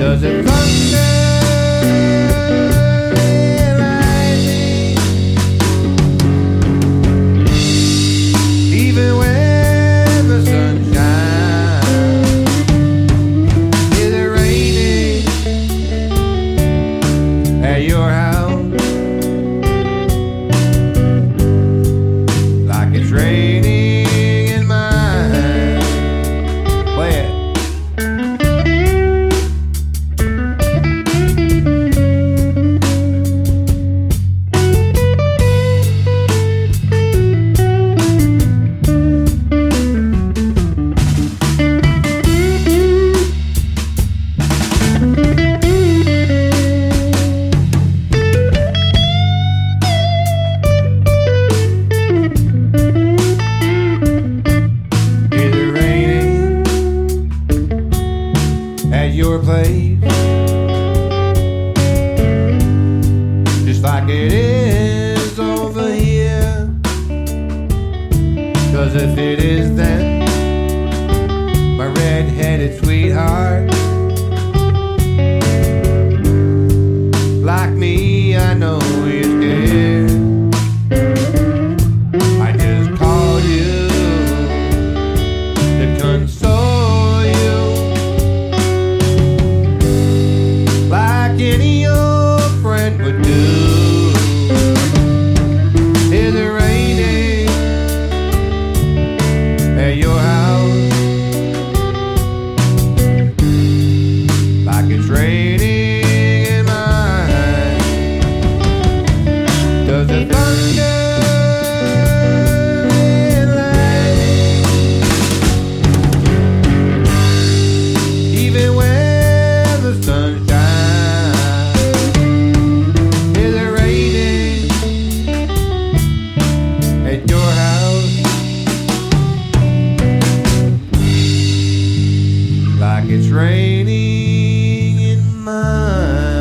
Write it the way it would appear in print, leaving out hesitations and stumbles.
Does it thunder and lightning, even when the sun shines? Is it raining at your house like it's raining in mine? Play it. At your place, just like it is over here. 'Cause if it is, then my red-headed sweetheart, like me, I know you're scared. I just called you to console you, like any old friend would do. Is it raining at your house like it's raining in mine? Does it thunder and lightning, even when the sun shines? Is it raining at your house like it's raining in mine?